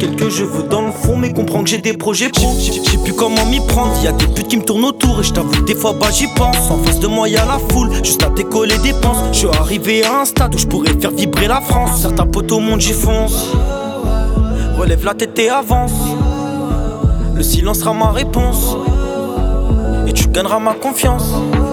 quelques cheveux dans le fond, mais comprends que j'ai des projets pro. J'sais plus comment m'y prendre, y'a des putes qui me tournent autour. Et j't'avoue que des fois bah j'y pense. En face de moi y'a la foule, juste à décoller des penses. J'suis arrivé à un stade où j'pourrais faire vibrer la France. Certains potes au monde j'y fonce. Relève la tête et avance. Le silence sera ma réponse. Et tu gagneras ma confiance.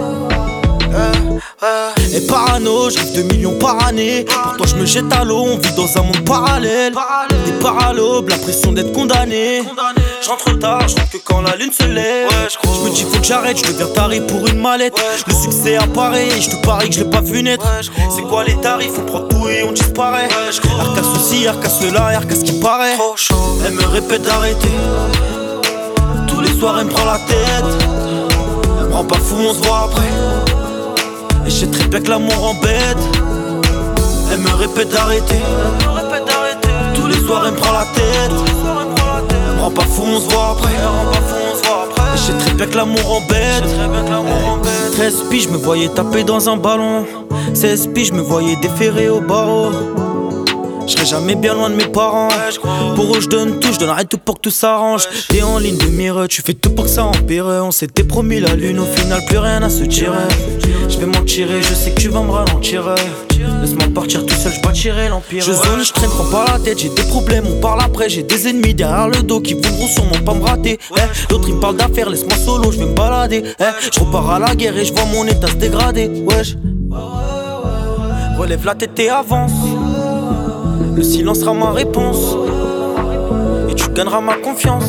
Et parano, je rêve de millions par année. Pour toi je me jette à l'eau, on vit dans un monde parallèle. Des paralobes, l'impression d'être condamné. Je rentre tard, je rentre que quand la lune se lève. Je me dis faut que j'arrête, je deviens taré pour une mallette. Le succès apparaît et je te parie que je l'ai pas vu naître. C'est quoi les tarifs, on prend tout et on disparaît. Arca ceci, arca cela, arca ce qui paraît. Elle me répète d'arrêter. Tous les soirs elle me prend la tête. Elle me rend pas fou, on se voit après. Et je sais très bien que l'amour embête. Elle me répète d'arrêter. Tous les soirs elle me prend la tête. Elle me rend pas fou, on se voit après. Et je sais très bien que l'amour embête. 13 piges, je me voyais taper dans un ballon. 16 piges, je me voyais déférer au barreau. Je serai jamais bien loin de mes parents. Pour eux je donne tout, je donnerai tout pour que tout s'arrange. T'es en ligne de mire, tu fais tout pour que ça empire. On s'était promis la lune, au final plus rien à se tirer. Je vais m'en tirer, je sais que tu vas me ralentir. Laisse-moi partir tout seul, je bâtirai l'empire. Je zone, je traîne, prends pas la tête. J'ai des problèmes, on parle après. J'ai des ennemis derrière le dos qui voudront sûrement pas me rater. L'autre il me parle d'affaires, laisse-moi solo, je vais me balader. Je repars à la guerre et je vois mon état se dégrader. Wesh. Relève la tête et avance. Le silence sera ma réponse. Et tu gagneras ma confiance.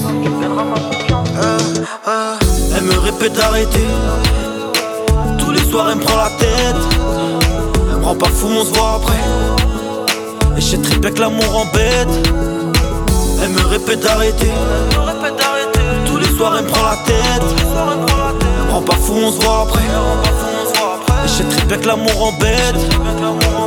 Elle me répète d'arrêter. Tous les soirs elle me prend la tête. Elle me rend pas fou, on se voit après. Et je sais très bien que l'amour embête. Elle me répète d'arrêter. Tous les soirs elle me prend la tête. Elle me rend pas fou, on se voit après. Et je sais très bien que l'amour embête.